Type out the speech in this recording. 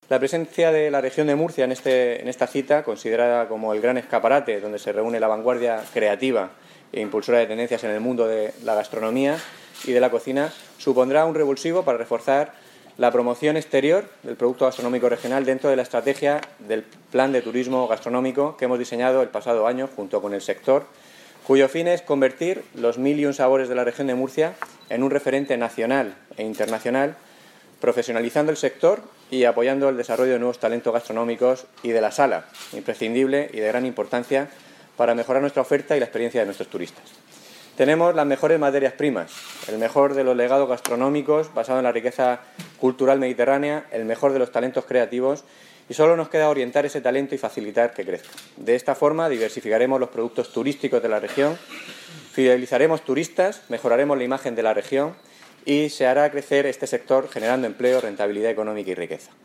La presencia de la región de Murcia en esta cita, considerada como el gran escaparate donde se reúne la vanguardia creativa e impulsora de tendencias en el mundo de la gastronomía y de la cocina, supondrá un revulsivo para reforzar la promoción exterior del producto gastronómico regional dentro de la estrategia del Plan de Turismo Gastronómico que hemos diseñado el pasado año junto con el sector, cuyo fin es convertir los 1001 sabores de la región de Murcia en un referente nacional e internacional, profesionalizando el sector y apoyando el desarrollo de nuevos talentos gastronómicos y de la sala, imprescindible y de gran importancia para mejorar nuestra oferta y la experiencia de nuestros turistas. Tenemos las mejores materias primas, el mejor de los legados gastronómicos basado en la riqueza cultural mediterránea, el mejor de los talentos creativos y solo nos queda orientar ese talento y facilitar que crezca. De esta forma diversificaremos los productos turísticos de la región, fidelizaremos turistas, mejoraremos la imagen de la región y se hará crecer este sector generando empleo, rentabilidad económica y riqueza.